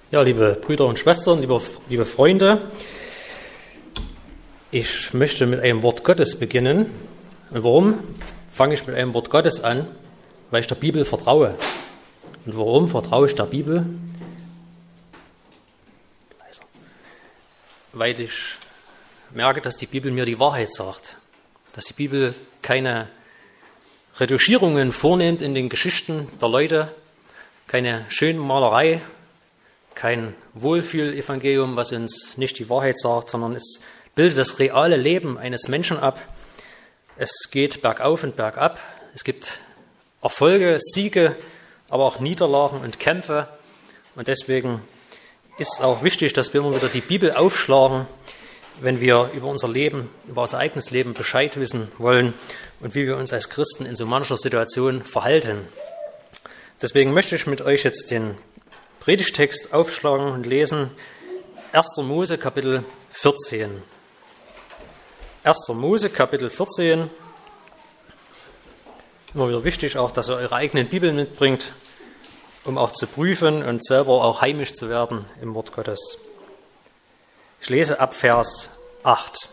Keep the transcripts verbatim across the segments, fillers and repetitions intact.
Ja, liebe Brüder und Schwestern, liebe, liebe Freunde, ich möchte mit einem Wort Gottes beginnen. Und warum fange ich mit einem Wort Gottes an? Weil ich der Bibel vertraue. Und warum vertraue ich der Bibel? Weil ich merke, dass die Bibel mir die Wahrheit sagt. Dass die Bibel keine Retuschierungen vornimmt in den Geschichten der Leute, keine schöne Malerei, kein Wohlfühlevangelium, was uns nicht die Wahrheit sagt, sondern es bildet das reale Leben eines Menschen ab. Es geht bergauf und bergab. Es gibt Erfolge, Siege, aber auch Niederlagen und Kämpfe. Und deswegen ist es auch wichtig, dass wir immer wieder die Bibel aufschlagen, wenn wir über unser Leben, über unser eigenes Leben Bescheid wissen wollen und wie wir uns als Christen in so mancher Situation verhalten. Deswegen möchte ich mit euch jetzt den Predigtext aufschlagen und lesen. erster Mose, Kapitel vierzehn. erster Mose, Kapitel vierzehn. Immer wieder wichtig auch, dass ihr eure eigenen Bibeln mitbringt, um auch zu prüfen und selber auch heimisch zu werden im Wort Gottes. Ich lese ab Vers acht.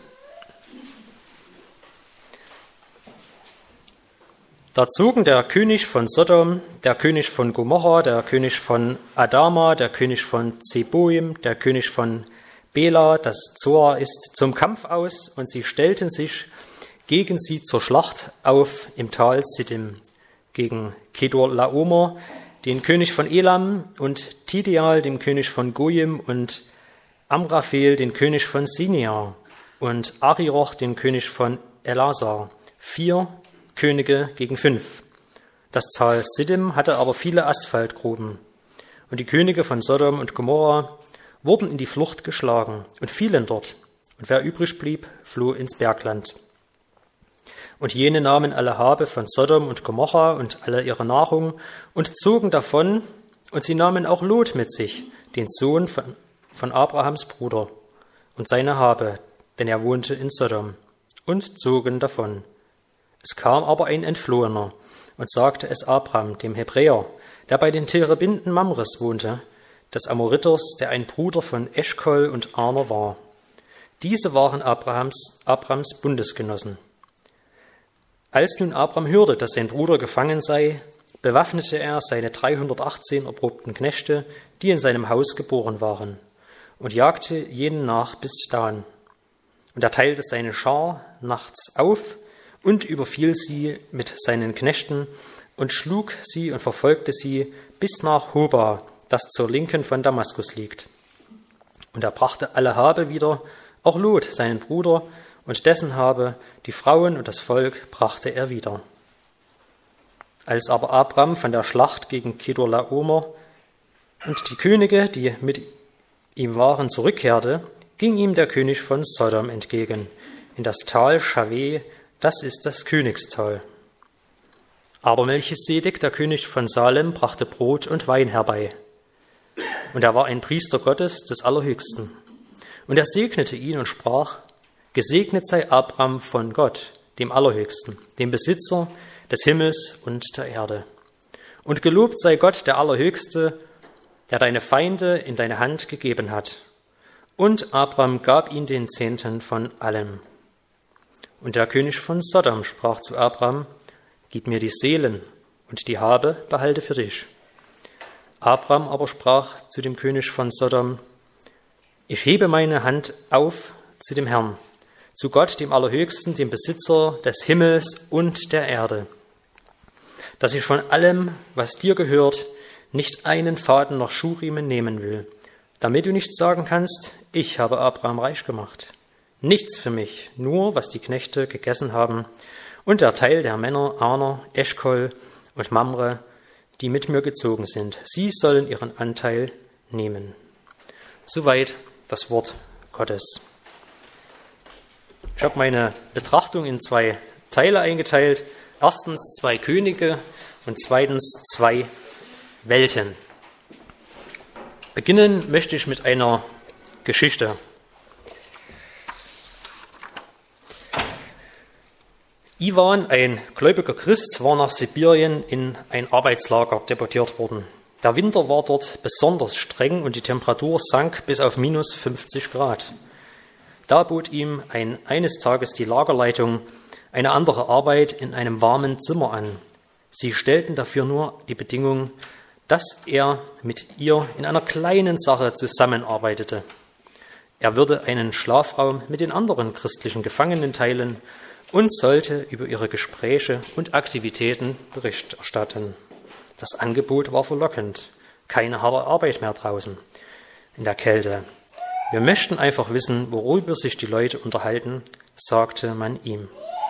Da zogen der König von Sodom, der König von Gomorra, der König von Adama, der König von Zeboim, der König von Bela, das Zoar ist, zum Kampf aus, und sie stellten sich gegen sie zur Schlacht auf im Tal Siddim, gegen Kedorlaomer, den König von Elam, und Tideal, den König von Goyim, und Amraphel, den König von Sinia, und Ariroch, den König von Elasar. Vier Könige gegen fünf. Das Tal Siddim hatte aber viele Asphaltgruben. Und die Könige von Sodom und Gomorra wurden in die Flucht geschlagen und fielen dort. Und wer übrig blieb, floh ins Bergland. Und jene nahmen alle Habe von Sodom und Gomorra und alle ihre Nahrung und zogen davon, und sie nahmen auch Lot mit sich, den Sohn von, von Abrahams Bruder, und seine Habe, denn er wohnte in Sodom, und zogen davon. Es kam aber ein Entflohener und sagte es Abram, dem Hebräer, der bei den Terebinden Mamres wohnte, des Amoriters, der ein Bruder von Eschkol und Aner war. Diese waren Abrahams, Abrams Bundesgenossen. Als nun Abram hörte, dass sein Bruder gefangen sei, bewaffnete er seine dreihundertachtzehn erprobten Knechte, die in seinem Haus geboren waren, und jagte jenen nach bis Dan. Und er teilte seine Schar nachts auf und überfiel sie mit seinen Knechten und schlug sie und verfolgte sie bis nach Hoba, das zur Linken von Damaskus liegt. Und er brachte alle Habe wieder, auch Lot, seinen Bruder, und dessen Habe, die Frauen und das Volk, brachte er wieder. Als aber Abram von der Schlacht gegen Kedorlaomer und die Könige, die mit ihm waren, zurückkehrte, ging ihm der König von Sodom entgegen, in das Tal Schaweh, das ist das Königstal. Aber Melchisedek, der König von Salem, brachte Brot und Wein herbei. Und er war ein Priester Gottes des Allerhöchsten. Und er segnete ihn und sprach: Gesegnet sei Abram von Gott, dem Allerhöchsten, dem Besitzer des Himmels und der Erde. Und gelobt sei Gott, der Allerhöchste, der deine Feinde in deine Hand gegeben hat. Und Abram gab ihm den Zehnten von allem. Und der König von Sodom sprach zu Abram: Gib mir die Seelen, und die Habe behalte für dich. Abram aber sprach zu dem König von Sodom: Ich hebe meine Hand auf zu dem Herrn, zu Gott, dem Allerhöchsten, dem Besitzer des Himmels und der Erde, dass ich von allem, was dir gehört, nicht einen Faden noch Schuhriemen nehmen will, damit du nicht sagen kannst, ich habe Abraham reich gemacht. Nichts für mich, nur was die Knechte gegessen haben und der Teil der Männer Aner, Eschkol und Mamre, die mit mir gezogen sind. Sie sollen ihren Anteil nehmen. Soweit das Wort Gottes. Ich habe meine Betrachtung in zwei Teile eingeteilt. Erstens zwei Könige und zweitens zwei Welten. Beginnen möchte ich mit einer Geschichte. Iwan, ein gläubiger Christ, war nach Sibirien in ein Arbeitslager deportiert worden. Der Winter war dort besonders streng und die Temperatur sank bis auf minus fünfzig Grad. Da bot ihm ein, eines Tages die Lagerleitung eine andere Arbeit in einem warmen Zimmer an. Sie stellten dafür nur die Bedingung, dass er mit ihr in einer kleinen Sache zusammenarbeitete. Er würde einen Schlafraum mit den anderen christlichen Gefangenen teilen und sollte über ihre Gespräche und Aktivitäten Bericht erstatten. Das Angebot war verlockend. Keine harte Arbeit mehr draußen in der Kälte. Wir möchten einfach wissen, worüber sich die Leute unterhalten, sagte man ihm.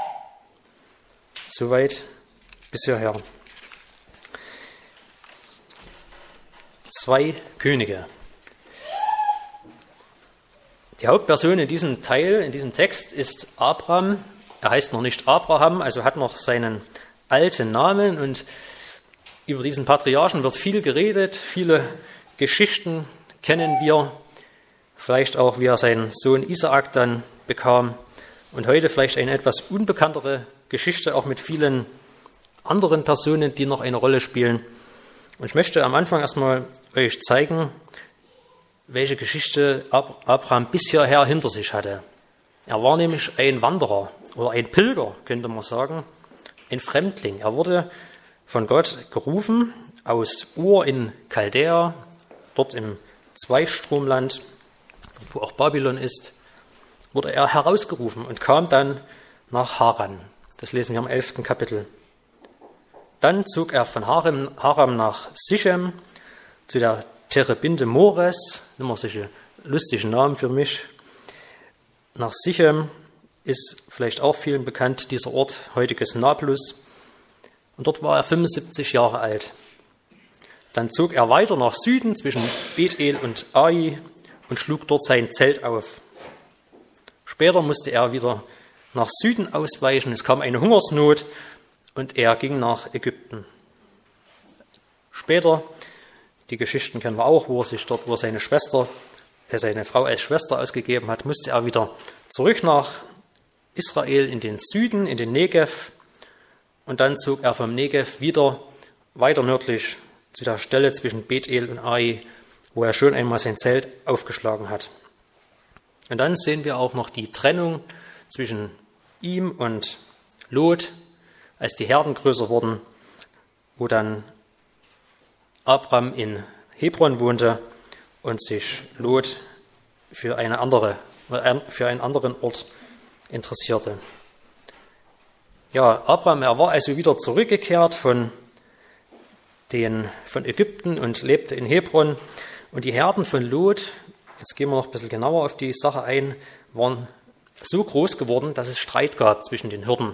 Soweit bis hierher. Zwei Könige. Die Hauptperson in diesem Teil, in diesem Text ist Abraham. Er heißt noch nicht Abraham, also hat noch seinen alten Namen, und über diesen Patriarchen wird viel geredet, viele Geschichten kennen wir, vielleicht auch, wie er seinen Sohn Isaak dann bekam, und heute vielleicht eine etwas unbekanntere Geschichte, auch mit vielen anderen Personen, die noch eine Rolle spielen. Und ich möchte am Anfang erstmal euch zeigen, welche Geschichte Abraham bisher hinter sich hatte. Er war nämlich ein Wanderer oder ein Pilger, könnte man sagen, ein Fremdling. Er wurde von Gott gerufen aus Ur in Chaldea, dort im Zweistromland, dort wo auch Babylon ist, wurde er herausgerufen und kam dann nach Haran. Das lesen wir im elften Kapitel. Dann zog er von Haram, Haram nach Sichem, zu der Terebinte Mores, immer solche lustigen Namen für mich. Nach Sichem ist vielleicht auch vielen bekannt, dieser Ort, heutiges Nablus. Und dort war er fünfundsiebzig Jahre alt. Dann zog er weiter nach Süden zwischen Bethel und Ai und schlug dort sein Zelt auf. Später musste er wieder nach Süden ausweichen. Es kam eine Hungersnot und er ging nach Ägypten. Später, die Geschichten kennen wir auch, wo er sich dort, wo er seine Schwester, äh seine Frau als Schwester ausgegeben hat, musste er wieder zurück nach Israel in den Süden, in den Negev. Und dann zog er vom Negev wieder weiter nördlich zu der Stelle zwischen Bethel und Ai, wo er schon einmal sein Zelt aufgeschlagen hat. Und dann sehen wir auch noch die Trennung zwischen ihm und Lot, als die Herden größer wurden, wo dann Abraham in Hebron wohnte und sich Lot für eine andere, für einen anderen Ort interessierte. Ja, Abraham, er war also wieder zurückgekehrt von, den, von Ägypten und lebte in Hebron. Und die Herden von Lot, jetzt gehen wir noch ein bisschen genauer auf die Sache ein, waren so groß geworden, dass es Streit gab zwischen den Hirten.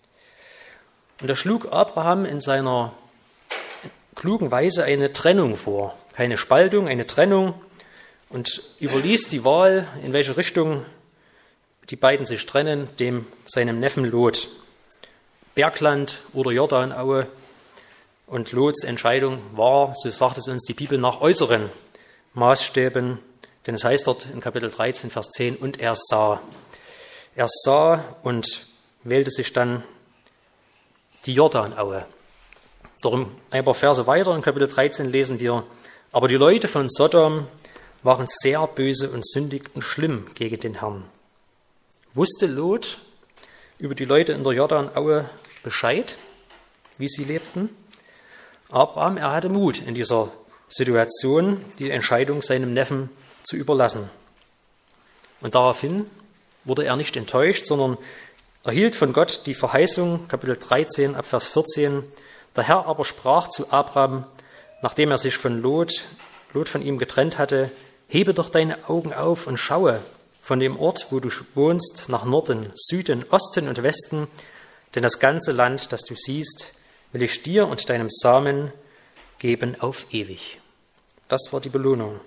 Und da schlug Abraham in seiner klugen Weise eine Trennung vor. Keine Spaltung, eine Trennung, und überließ die Wahl, in welche Richtung die beiden sich trennen, dem seinem Neffen Lot. Bergland oder Jordanaue. Und Lots Entscheidung war, so sagt es uns die Bibel, nach äußeren Maßstäben. Denn es heißt dort in Kapitel dreizehn, Vers zehn, und er sah. Er sah und wählte sich dann die Jordanaue. Darum ein paar Verse weiter in Kapitel dreizehn lesen wir: Aber die Leute von Sodom waren sehr böse und sündigten schlimm gegen den Herrn. Wusste Lot über die Leute in der Jordanaue Bescheid, wie sie lebten? Abraham, er hatte Mut in dieser Situation, die Entscheidung seinem Neffen zu überlassen. Und daraufhin wurde er nicht enttäuscht, sondern erhielt von Gott die Verheißung, Kapitel dreizehn, ab Vers vierzehn. Der Herr aber sprach zu Abraham, nachdem er sich von Lot, Lot von ihm getrennt hatte: Hebe doch deine Augen auf und schaue von dem Ort, wo du wohnst, nach Norden, Süden, Osten und Westen, denn das ganze Land, das du siehst, will ich dir und deinem Samen geben auf ewig. Das war die Belohnung.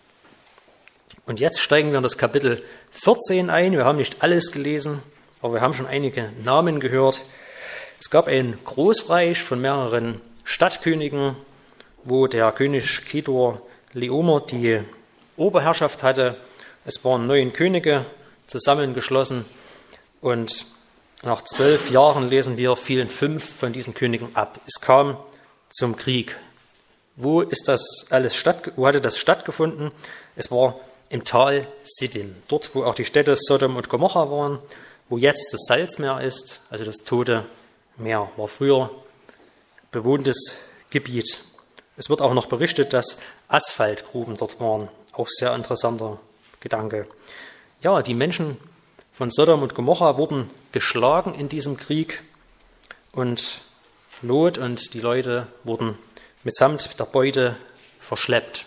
Und jetzt steigen wir in das Kapitel vierzehn ein. Wir haben nicht alles gelesen, aber wir haben schon einige Namen gehört. Es gab ein Großreich von mehreren Stadtkönigen, wo der König Kedor Laomer die Oberherrschaft hatte. Es waren neun Könige zusammengeschlossen und nach zwölf Jahren, lesen wir, fielen fünf von diesen Königen ab. Es kam zum Krieg. Wo ist das alles statt, wo hatte das stattgefunden? Es war im Tal Siddim, dort, wo auch die Städte Sodom und Gomorra waren, wo jetzt das Salzmeer ist, also das Tote Meer, war früher bewohntes Gebiet. Es wird auch noch berichtet, dass Asphaltgruben dort waren. Auch sehr interessanter Gedanke. Ja, die Menschen von Sodom und Gomorra wurden geschlagen in diesem Krieg und Lot und die Leute wurden mitsamt der Beute verschleppt.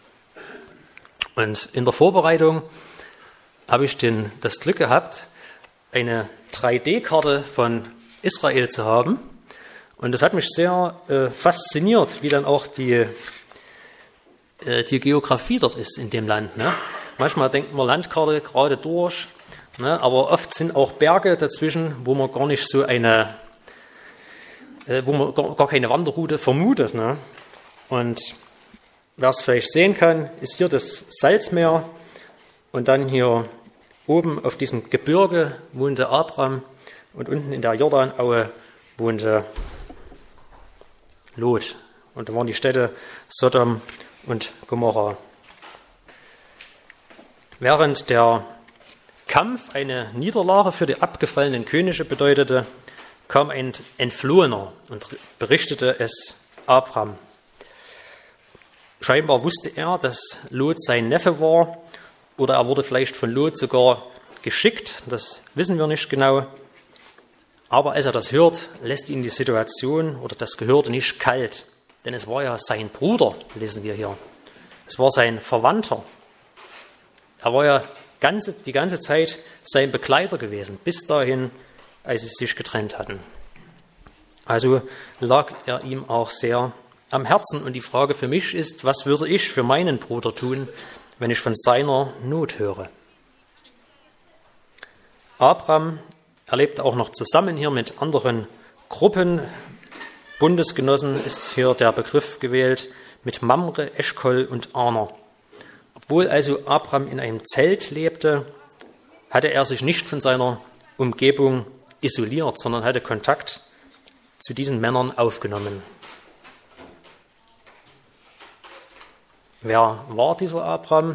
Und in der Vorbereitung habe ich den, das Glück gehabt, eine drei D-Karte von Israel zu haben. Und das hat mich sehr äh, fasziniert, wie dann auch die, äh, die Geografie dort ist in dem Land. Ne? Manchmal denkt man Landkarte gerade durch, ne? Aber oft sind auch Berge dazwischen, wo man gar nicht so eine, äh, wo man gar, gar keine Wanderroute vermutet. Ne? Und wer es vielleicht sehen kann, ist hier das Salzmeer und dann hier oben auf diesem Gebirge wohnte Abraham und unten in der Jordanaue wohnte Lot. Und da waren die Städte Sodom und Gomorra. Während der Kampf eine Niederlage für die abgefallenen Könige bedeutete, kam ein Entflohener und berichtete es Abraham. Scheinbar wusste er, dass Lot sein Neffe war, oder er wurde vielleicht von Lot sogar geschickt, das wissen wir nicht genau. Aber als er das hört, lässt ihn die Situation oder das Gehörte nicht kalt, denn es war ja sein Bruder, lesen wir hier. Es war sein Verwandter. Er war ja ganze, die ganze Zeit sein Begleiter gewesen, bis dahin, als sie sich getrennt hatten. Also lag er ihm auch sehr am Herzen. Und die Frage für mich ist, was würde ich für meinen Bruder tun, wenn ich von seiner Not höre? Abraham erlebt auch noch zusammen hier mit anderen Gruppen. Bundesgenossen ist hier der Begriff gewählt, mit Mamre, Eschkol und Aner. Obwohl also Abraham in einem Zelt lebte, hatte er sich nicht von seiner Umgebung isoliert, sondern hatte Kontakt zu diesen Männern aufgenommen. Wer war dieser Abraham?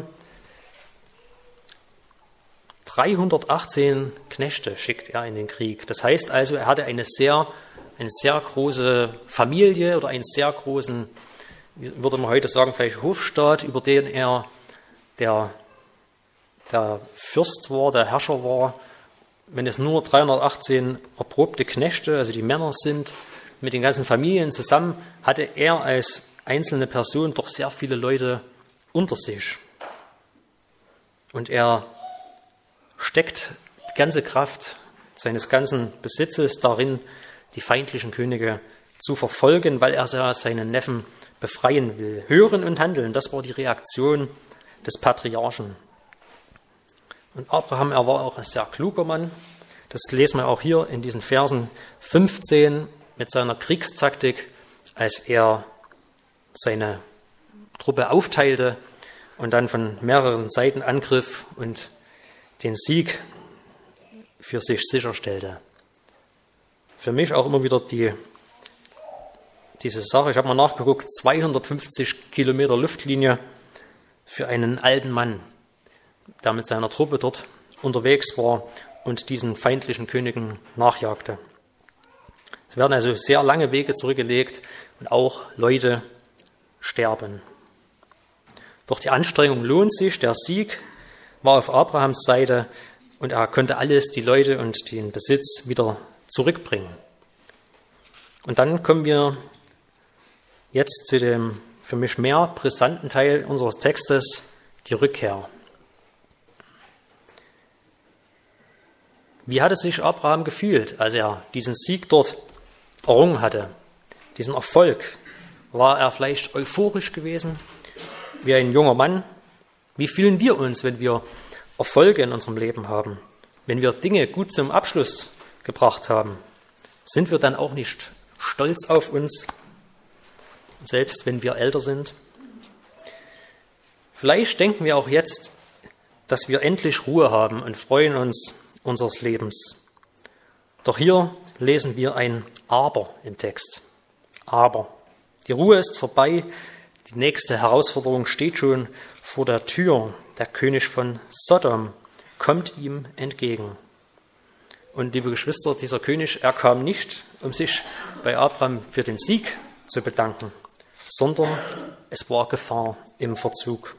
dreihundertachtzehn Knechte schickt er in den Krieg. Das heißt also, er hatte eine sehr, eine sehr große Familie oder einen sehr großen, würde man heute sagen, vielleicht Hofstaat, über den er der, der Fürst war, der Herrscher war. Wenn es nur dreihundertachtzehn erprobte Knechte, also die Männer sind, mit den ganzen Familien zusammen, hatte er als einzelne Person doch sehr viele Leute unter sich. Und er steckt die ganze Kraft seines ganzen Besitzes darin, die feindlichen Könige zu verfolgen, weil er seinen Neffen befreien will. Hören und handeln, das war die Reaktion des Patriarchen. Und Abraham, er war auch ein sehr kluger Mann. Das lesen wir auch hier in diesen Versen fünfzehn mit seiner Kriegstaktik, als er seine Truppe aufteilte und dann von mehreren Seiten angriff und den Sieg für sich sicherstellte. Für mich auch immer wieder die, diese Sache, ich habe mal nachgeguckt, zweihundertfünfzig Kilometer Luftlinie für einen alten Mann, der mit seiner Truppe dort unterwegs war und diesen feindlichen Königen nachjagte. Es werden also sehr lange Wege zurückgelegt und auch Leute sterben. Doch die Anstrengung lohnt sich, der Sieg war auf Abrahams Seite und er konnte alles, die Leute und den Besitz wieder zurückbringen. Und dann kommen wir jetzt zu dem für mich mehr brisanten Teil unseres Textes, die Rückkehr. Wie hatte sich Abraham gefühlt, als er diesen Sieg dort errungen hatte, diesen Erfolg? War er vielleicht euphorisch gewesen, wie ein junger Mann? Wie fühlen wir uns, wenn wir Erfolge in unserem Leben haben, wenn wir Dinge gut zum Abschluss gebracht haben? Sind wir dann auch nicht stolz auf uns, selbst wenn wir älter sind? Vielleicht denken wir auch jetzt, dass wir endlich Ruhe haben und freuen uns unseres Lebens. Doch hier lesen wir ein Aber im Text. Aber. Die Ruhe ist vorbei, Die nächste Herausforderung steht schon vor der Tür. Der König von Sodom kommt ihm entgegen. Und liebe Geschwister, dieser König, er kam nicht, um sich bei Abraham für den Sieg zu bedanken, sondern es war Gefahr im Verzug.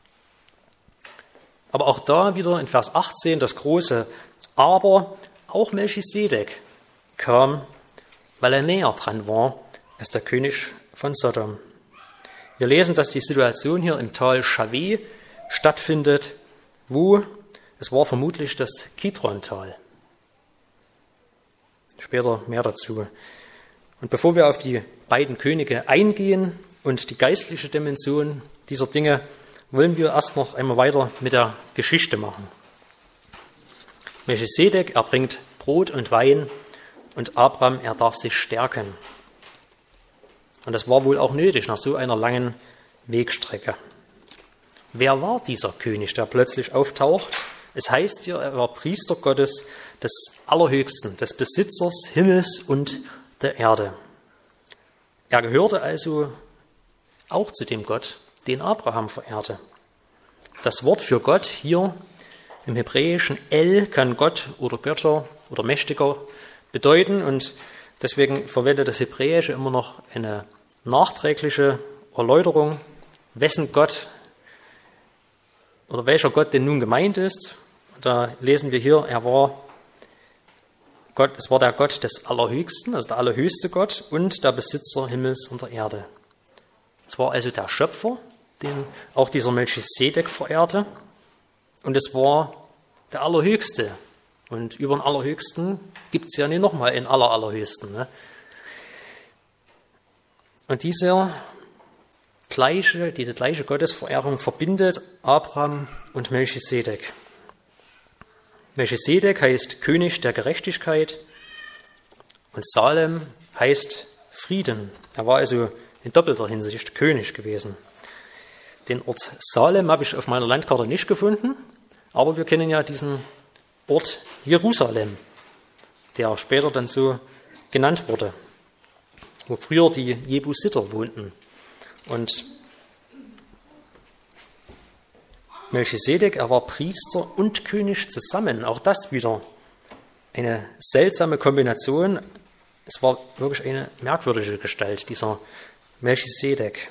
Aber auch da wieder in Vers achtzehn das große Aber, auch Melchisedek kam, weil er näher dran war als der König von Sodom. Wir lesen, dass die Situation hier im Tal Shaveh stattfindet, wo, es war vermutlich das Kidron-Tal. Später mehr dazu. Und bevor wir auf die beiden Könige eingehen und die geistliche Dimension dieser Dinge, wollen wir erst noch einmal weiter mit der Geschichte machen. Melchisedek, er bringt Brot und Wein und Abraham, er darf sich stärken. Und das war wohl auch nötig nach so einer langen Wegstrecke. Wer war dieser König, der plötzlich auftaucht? Es heißt hier, er war Priester Gottes des Allerhöchsten, des Besitzers Himmels und der Erde. Er gehörte also auch zu dem Gott, den Abraham verehrte. Das Wort für Gott hier im Hebräischen El kann Gott oder Götter oder Mächtiger bedeuten und deswegen verwendet das Hebräische immer noch eine nachträgliche Erläuterung, wessen Gott oder welcher Gott denn nun gemeint ist. Da lesen wir hier, er war Gott, es war der Gott des Allerhöchsten, also der allerhöchste Gott und der Besitzer Himmels und der Erde. Es war also der Schöpfer, den auch dieser Melchisedek verehrte, und es war der Allerhöchste. Und über den Allerhöchsten gibt es ja nicht nochmal einen Aller, Allerhöchsten. Ne? Und diese gleiche, diese gleiche Gottesverehrung verbindet Abraham und Melchisedek. Melchisedek heißt König der Gerechtigkeit und Salem heißt Frieden. Er war also in doppelter Hinsicht König gewesen. Den Ort Salem habe ich auf meiner Landkarte nicht gefunden, aber wir kennen ja diesen Ort Jerusalem, der später dann so genannt wurde, wo früher die Jebusiter wohnten. Und Melchisedek, er war Priester und König zusammen. Auch das wieder eine seltsame Kombination. Es war wirklich eine merkwürdige Gestalt, dieser Melchisedek.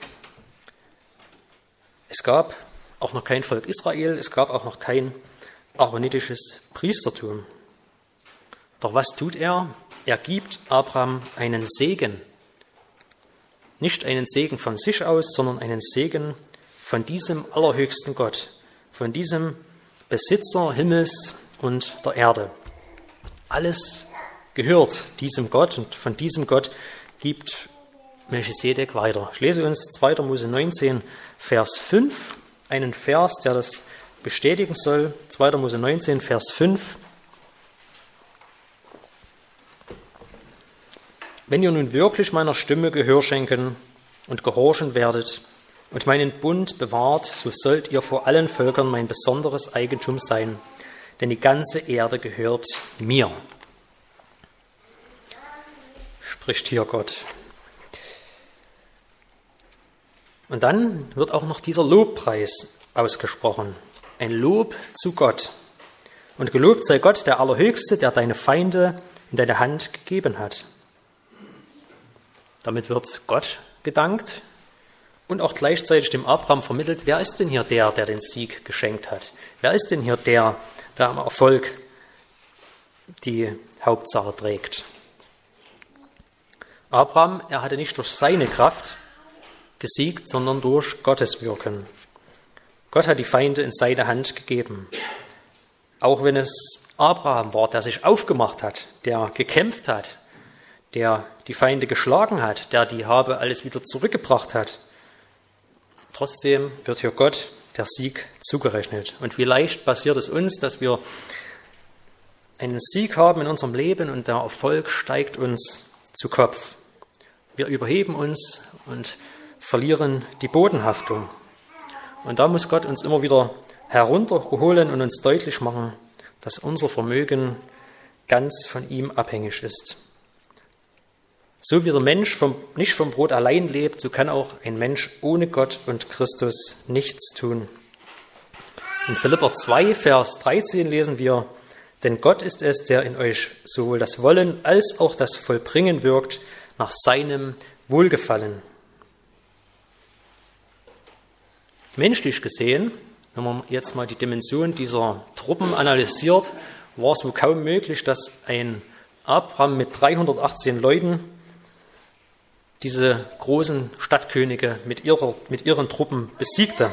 Es gab auch noch kein Volk Israel, es gab auch noch kein aaronitisches Priestertum. Doch was tut er? Er gibt Abraham einen Segen. Nicht einen Segen von sich aus, sondern einen Segen von diesem allerhöchsten Gott, von diesem Besitzer Himmels und der Erde. Alles gehört diesem Gott und von diesem Gott gibt Melchisedek weiter. Ich lese uns zweiter Mose neunzehn, Vers fünf, einen Vers, der das bestätigen soll. zweiter Mose neunzehn, Vers fünf. Wenn ihr nun wirklich meiner Stimme Gehör schenken und gehorchen werdet und meinen Bund bewahrt, so sollt ihr vor allen Völkern mein besonderes Eigentum sein, denn die ganze Erde gehört mir. Spricht hier Gott. Und dann wird auch noch dieser Lobpreis ausgesprochen. Ein Lob zu Gott. Und gelobt sei Gott, der Allerhöchste, der deine Feinde in deine Hand gegeben hat. Damit wird Gott gedankt und auch gleichzeitig dem Abraham vermittelt, wer ist denn hier der, der den Sieg geschenkt hat? Wer ist denn hier der, der am Erfolg die Hauptsache trägt? Abraham, er hatte nicht durch seine Kraft gesiegt, sondern durch Gottes Wirken. Gott hat die Feinde in seine Hand gegeben. Auch wenn es Abraham war, der sich aufgemacht hat, der gekämpft hat, der die Feinde geschlagen hat, der die Habe alles wieder zurückgebracht hat. Trotzdem wird hier Gott der Sieg zugerechnet. Und vielleicht passiert es uns, dass wir einen Sieg haben in unserem Leben und der Erfolg steigt uns zu Kopf. Wir überheben uns und verlieren die Bodenhaftung. Und da muss Gott uns immer wieder herunterholen und uns deutlich machen, dass unser Vermögen ganz von ihm abhängig ist. So wie der Mensch vom, nicht vom Brot allein lebt, so kann auch ein Mensch ohne Gott und Christus nichts tun. In Philipper zwei, Vers dreizehn lesen wir, denn Gott ist es, der in euch sowohl das Wollen als auch das Vollbringen wirkt nach seinem Wohlgefallen. Menschlich gesehen, wenn man jetzt mal die Dimension dieser Truppen analysiert, war es wohl kaum möglich, dass ein Abraham mit dreihundertachtzehn Leuten diese großen Stadtkönige mit, ihrer, mit ihren Truppen besiegte.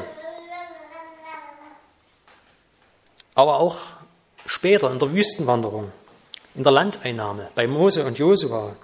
Aber auch später in der Wüstenwanderung, in der Landeinnahme, bei Mose und Josua,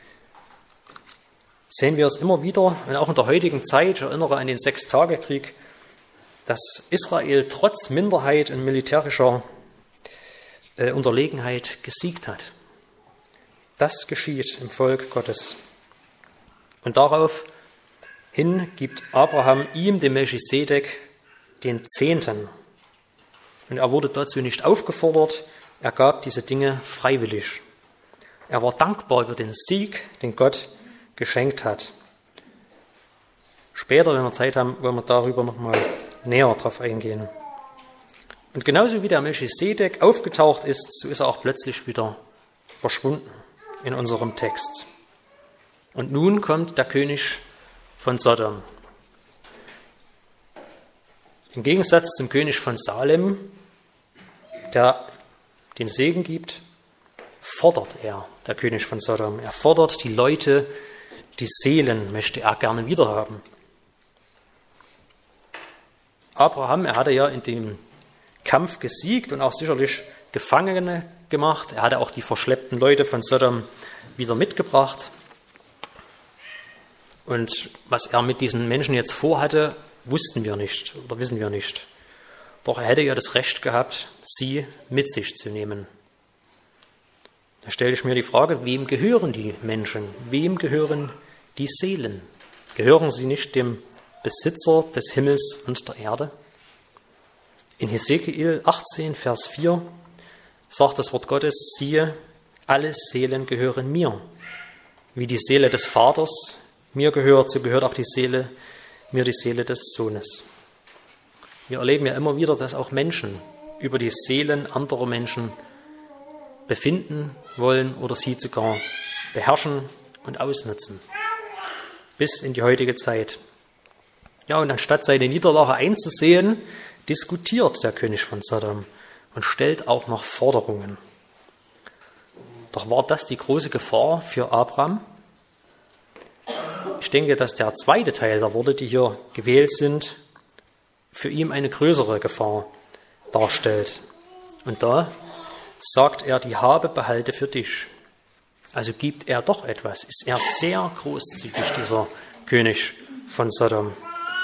sehen wir es immer wieder, und auch in der heutigen Zeit, ich erinnere an den Sechstagekrieg, dass Israel trotz Minderheit und militärischer äh, Unterlegenheit gesiegt hat. Das geschieht im Volk Gottes. Und daraufhin gibt Abraham ihm, dem Melchisedek, den Zehnten. Und er wurde dazu nicht aufgefordert, er gab diese Dinge freiwillig. Er war dankbar über den Sieg, den Gott geschenkt hat. Später, wenn wir Zeit haben, wollen wir darüber nochmal näher drauf eingehen. Und genauso wie der Melchisedek aufgetaucht ist, so ist er auch plötzlich wieder verschwunden in unserem Text. Und nun kommt der König von Sodom. Im Gegensatz zum König von Salem, der den Segen gibt, fordert er, der König von Sodom. Er fordert die Leute, die Seelen möchte er gerne wiederhaben. Abraham, er hatte ja in dem Kampf gesiegt und auch sicherlich Gefangene gemacht. Er hatte auch die verschleppten Leute von Sodom wieder mitgebracht. Und was er mit diesen Menschen jetzt vorhatte, wussten wir nicht oder wissen wir nicht. Doch er hätte ja das Recht gehabt, sie mit sich zu nehmen. Da stelle ich mir die Frage, wem gehören die Menschen? Wem gehören die Seelen? Gehören sie nicht dem Besitzer des Himmels und der Erde? In Hesekiel achtzehn, Vers vier sagt das Wort Gottes, siehe, alle Seelen gehören mir. Wie die Seele des Vaters mir gehört, so gehört auch die Seele, mir die Seele des Sohnes. Wir erleben ja immer wieder, dass auch Menschen über die Seelen anderer Menschen befinden wollen oder sie sogar beherrschen und ausnutzen. Bis in die heutige Zeit. Ja, und anstatt seine Niederlage einzusehen, diskutiert der König von Sodom und stellt auch noch Forderungen. Doch war das die große Gefahr für Abraham? Ich denke, dass der zweite Teil der Worte, die hier gewählt sind, für ihn eine größere Gefahr darstellt. Und da sagt er, die Habe behalte für dich. Also gibt er doch etwas, ist er sehr großzügig, dieser König von Sodom.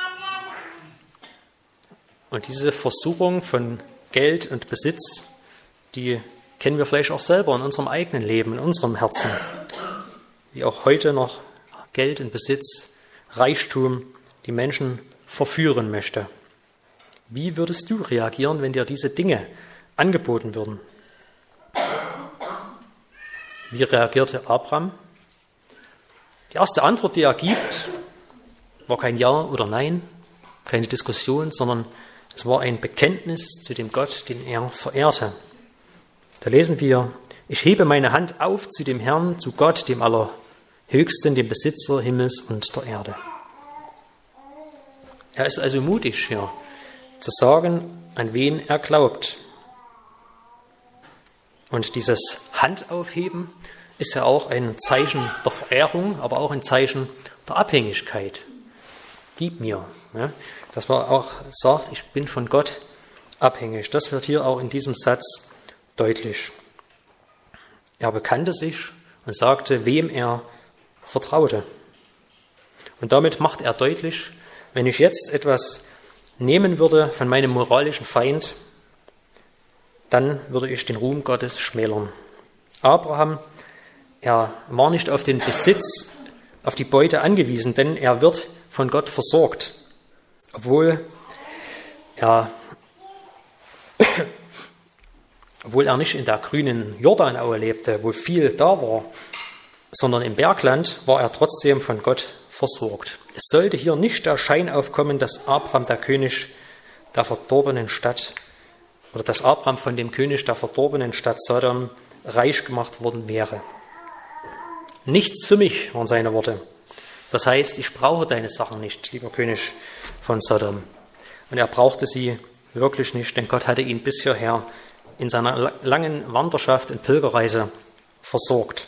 Und diese Versuchung von Geld und Besitz, die kennen wir vielleicht auch selber in unserem eigenen Leben, in unserem Herzen. Wie auch heute noch Geld und Besitz, Reichtum die Menschen verführen möchte. Wie würdest du reagieren, wenn dir diese Dinge angeboten würden? Wie reagierte Abraham? Die erste Antwort, die er gibt, war kein Ja oder Nein, keine Diskussion, sondern es war ein Bekenntnis zu dem Gott, den er verehrte. Da lesen wir, ich hebe meine Hand auf zu dem Herrn, zu Gott, dem Allerhöchsten, dem Besitzer Himmels und der Erde. Er ist also mutig hier, zu sagen, an wen er glaubt. Und dieses Handaufheben ist ja auch ein Zeichen der Verehrung, aber auch ein Zeichen der Abhängigkeit. Gib mir. Ja, dass man auch sagt, ich bin von Gott abhängig. Das wird hier auch in diesem Satz deutlich. Er bekannte sich und sagte, wem er vertraute. Und damit macht er deutlich, wenn ich jetzt etwas nehmen würde von meinem moralischen Feind, dann würde ich den Ruhm Gottes schmälern. Abraham, er war nicht auf den Besitz, auf die Beute angewiesen, denn er wird von Gott versorgt. Obwohl er, obwohl er nicht in der grünen Jordanaue lebte, wo viel da war, sondern im Bergland war er trotzdem von Gott versorgt. Es sollte hier nicht der Schein aufkommen, dass Abraham der König der verdorbenen Stadt oder dass Abraham von dem König der verdorbenen Stadt Sodom reich gemacht worden wäre. Nichts für mich, waren seine Worte. Das heißt, ich brauche deine Sachen nicht, lieber König von Sodom. Und er brauchte sie wirklich nicht, denn Gott hatte ihn bis hierher in seiner langen Wanderschaft und Pilgerreise versorgt.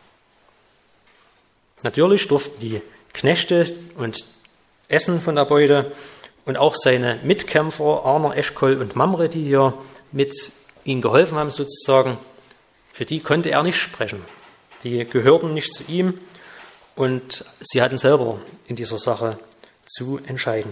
Natürlich durften die Knechte und essen von der Beute und auch seine Mitkämpfer Arner, Eschkol und Mamre, die hier mit ihm geholfen haben sozusagen, für die konnte er nicht sprechen. Die gehörten nicht zu ihm und sie hatten selber in dieser Sache zu entscheiden.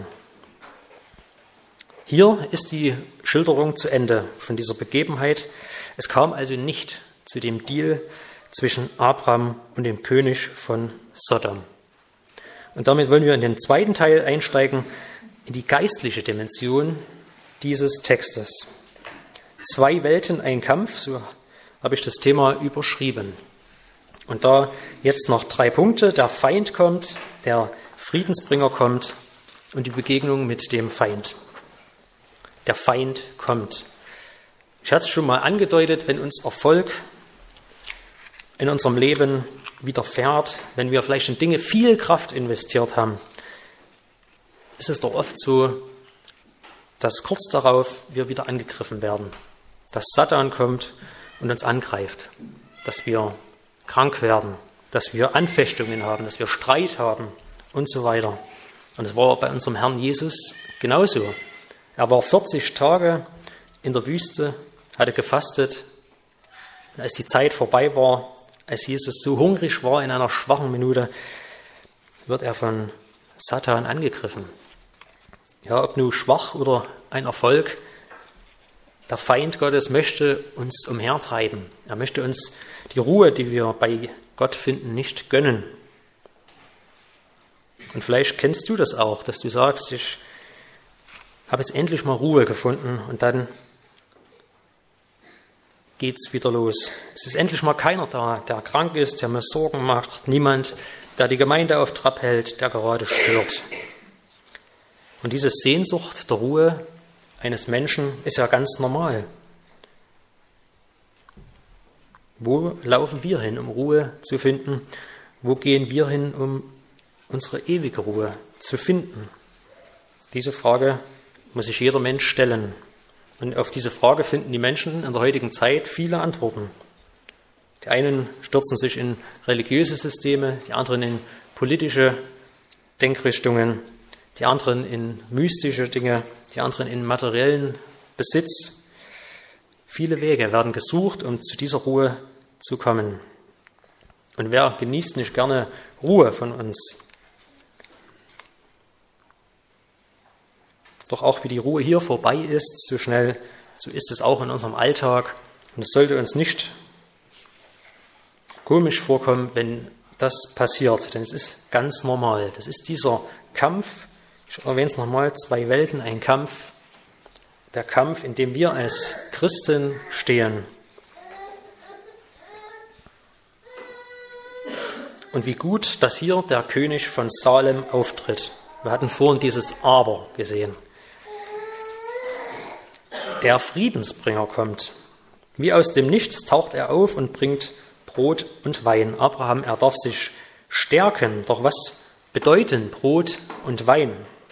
Hier ist die Schilderung zu Ende von dieser Begebenheit. Es kam also nicht zu dem Deal zwischen Abraham und dem König von Sodom. Und damit wollen wir in den zweiten Teil einsteigen, in die geistliche Dimension dieses Textes. Zwei Welten, ein Kampf, so habe ich das Thema überschrieben. Und da jetzt noch drei Punkte. Der Feind kommt, der Friedensbringer kommt und die Begegnung mit dem Feind. Der Feind kommt. Ich hatte es schon mal angedeutet, wenn uns Erfolg in unserem Leben widerfährt, wenn wir vielleicht in Dinge viel Kraft investiert haben, ist es doch oft so, dass kurz darauf wir wieder angegriffen werden, dass Satan kommt und uns angreift, dass wir krank werden, dass wir Anfechtungen haben, dass wir Streit haben und so weiter. Und es war bei unserem Herrn Jesus genauso. Er war vierzig Tage in der Wüste, hatte gefastet. Und als die Zeit vorbei war, als Jesus so hungrig war in einer schwachen Minute, wird er von Satan angegriffen. Ja, ob nur schwach oder ein Erfolg, der Feind Gottes möchte uns umhertreiben. Er möchte uns die Ruhe, die wir bei Gott finden, nicht gönnen. Und vielleicht kennst du das auch, dass du sagst, ich habe jetzt endlich mal Ruhe gefunden und dann geht's wieder los. Es ist endlich mal keiner da, der krank ist, der mir Sorgen macht, niemand, der die Gemeinde auf Trab hält, der gerade stört. Und diese Sehnsucht der Ruhe eines Menschen ist ja ganz normal. Wo laufen wir hin, um Ruhe zu finden? Wo gehen wir hin, um unsere ewige Ruhe zu finden? Diese Frage muss sich jeder Mensch stellen. Und auf diese Frage finden die Menschen in der heutigen Zeit viele Antworten. Die einen stürzen sich in religiöse Systeme, die anderen in politische Denkrichtungen, die anderen in mystische Dinge, die anderen in materiellen Besitz. Viele Wege werden gesucht, um zu dieser Ruhe zu kommen. Und wer genießt nicht gerne Ruhe von uns? Doch auch wie die Ruhe hier vorbei ist, so schnell, so ist es auch in unserem Alltag. Und es sollte uns nicht komisch vorkommen, wenn das passiert, denn es ist ganz normal. Das ist dieser Kampf, ich erwähne es nochmal, zwei Welten, ein Kampf, der Kampf, in dem wir als Christen stehen. Und wie gut, dass hier der König von Salem auftritt. Wir hatten vorhin dieses Aber gesehen. Der Friedensbringer kommt. Wie aus dem Nichts taucht er auf und bringt Brot und Wein. Abraham, er darf sich stärken. Doch was bedeuten Brot und Wein?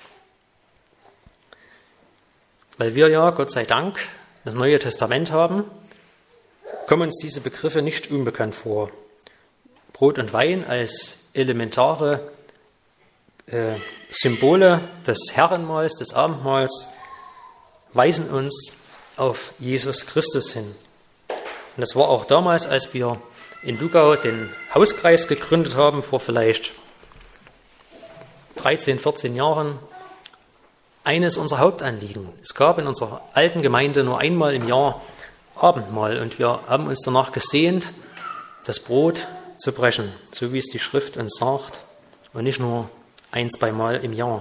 Weil wir ja, Gott sei Dank, das Neue Testament haben, kommen uns diese Begriffe nicht unbekannt vor. Brot und Wein als elementare äh, Symbole des Herrenmahls, des Abendmahls, weisen uns auf Jesus Christus hin. Und das war auch damals, als wir in Lugau den Hauskreis gegründet haben, vor vielleicht dreizehn, vierzehn Jahren, eines unserer Hauptanliegen. Es gab in unserer alten Gemeinde nur einmal im Jahr Abendmahl und wir haben uns danach gesehnt, das Brot zu brechen, so wie es die Schrift uns sagt, und nicht nur ein, zweimal im Jahr.